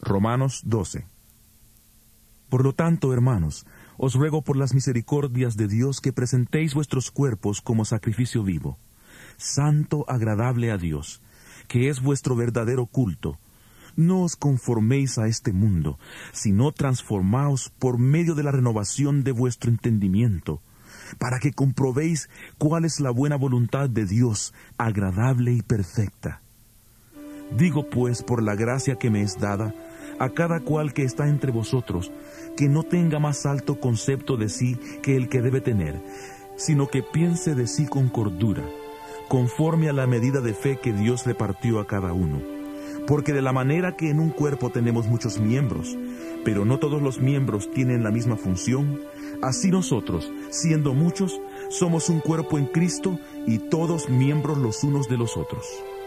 Romanos 12. Por lo tanto, hermanos, os ruego por las misericordias de Dios que presentéis vuestros cuerpos como sacrificio vivo, santo, agradable a Dios, que es vuestro verdadero culto. No os conforméis a este mundo, sino transformaos por medio de la renovación de vuestro entendimiento, para que comprobéis cuál es la buena voluntad de Dios, agradable y perfecta. Digo pues, por la gracia que me es dada, a cada cual que está entre vosotros, que no tenga más alto concepto de sí que el que debe tener, sino que piense de sí con cordura, conforme a la medida de fe que Dios repartió a cada uno. Porque de la manera que en un cuerpo tenemos muchos miembros, pero no todos los miembros tienen la misma función, así nosotros, siendo muchos, somos un cuerpo en Cristo y todos miembros los unos de los otros.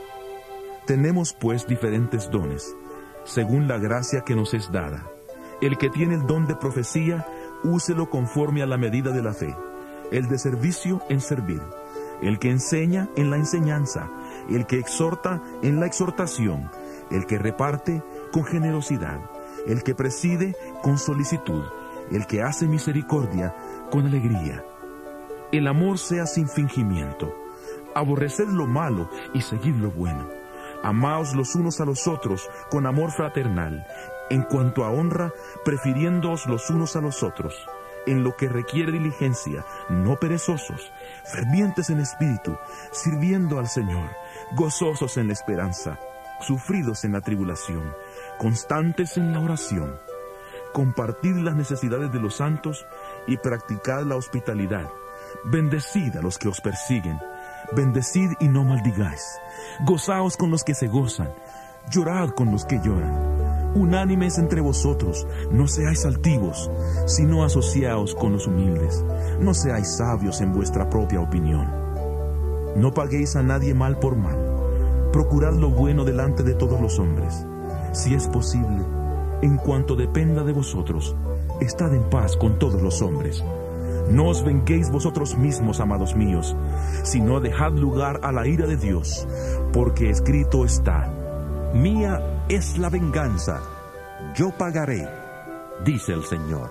Tenemos pues diferentes dones, según la gracia que nos es dada. El que tiene el don de profecía, úselo conforme a la medida de la fe. El de servicio, en servir. El que enseña, en la enseñanza. El que exhorta, en la exhortación. El que reparte, con generosidad. El que preside, con solicitud. El que hace misericordia, con alegría. El amor sea sin fingimiento. Aborreced lo malo y seguid lo bueno. Amaos los unos a los otros con amor fraternal. En cuanto a honra, prefiriéndoos los unos a los otros. En lo que requiere diligencia, no perezosos, fervientes en espíritu, sirviendo al Señor, gozosos en la esperanza, sufridos en la tribulación, constantes en la oración. Compartid las necesidades de los santos y practicad la hospitalidad. Bendecid a los que os persiguen. Bendecid y no maldigáis. Gozaos con los que se gozan. Llorad con los que lloran. Unánimes entre vosotros, no seáis altivos, sino asociaos con los humildes. No seáis sabios en vuestra propia opinión. No paguéis a nadie mal por mal. Procurad lo bueno delante de todos los hombres. Si es posible, en cuanto dependa de vosotros, estad en paz con todos los hombres. No os venguéis vosotros mismos, amados míos, sino dejad lugar a la ira de Dios, porque escrito está: Mía es la venganza, yo pagaré, dice el Señor.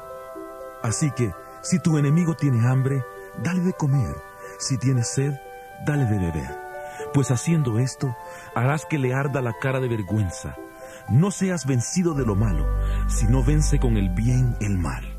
Así que, si tu enemigo tiene hambre, dale de comer. Si tiene sed, dale de beber. Pues haciendo esto, harás que le arda la cara de vergüenza. No seas vencido de lo malo, sino vence con el bien el mal.